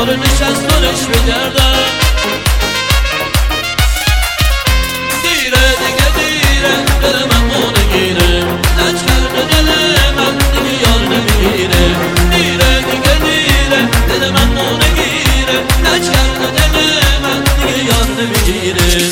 یار نشست دارش بگردم دیره دیگه دیره دل من مونه گیره لج کرده دل من دیگه یار نمیگیره دیره دیگه دیره دل من مونه گیره لج کرده دل من دیگه یار نمیگیره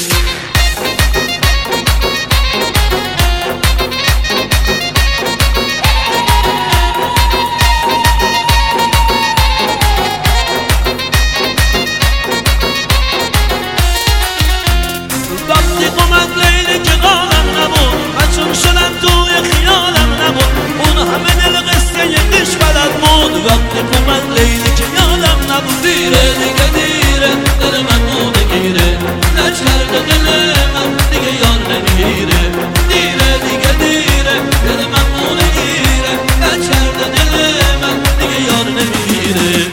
وقتی قمت لیلی که قالم نبود مچون شدم توی خیالم نبود اون همه دل قصه یکیش بلد بود وقتی قمت لیلی که یادم نبود دیره دیگه دیره دل من مونه گیره لج کرده دل من دیگه یار نمیگیره دیره دیگه دیره دل من مونه گیره لج کرده دل من دیگه یار نمیگیره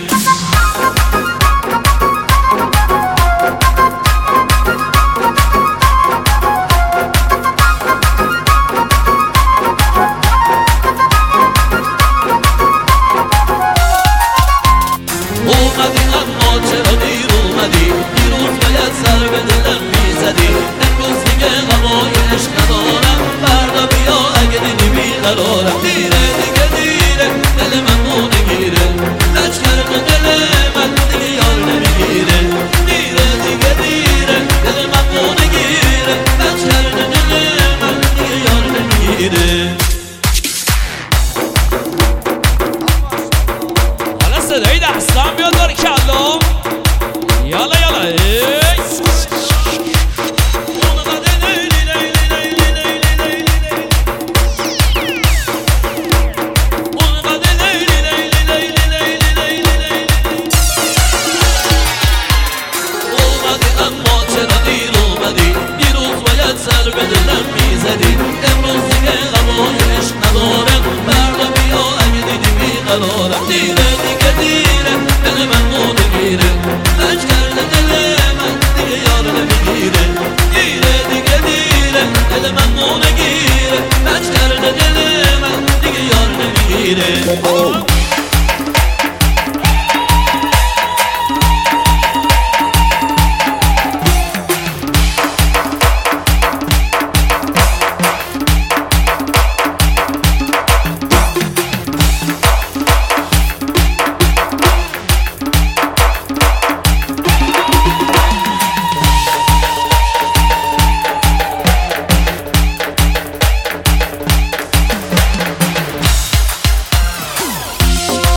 اومدی اما چرا دیر اومدی دیروز باید سر به دلم میزدی امروز دیگه هوای عشق ندارم فردا بیا اگه دیدی بیقرارم دیره دیگه دیره دل من مونه گیره لج کرده دل من دیگه یار نمیگیره دیره دیگه دیره دل من مونه گیره لج کرده دل من دیگه یار نمیگیره حالا صدای دستان بیاد داره کلام یالا یالا سر به دلم میزدی امروز دیگه هوای عشق ندارم فردا بیا اگه دیدی بیقرارم دیره دیگه دیره دل من مونه گیره لج کرده دل من دیگه یار نمیگیره دیره دیگه دیره دل من مونه گیره لج کرده دل من دیگه یار نمیگیره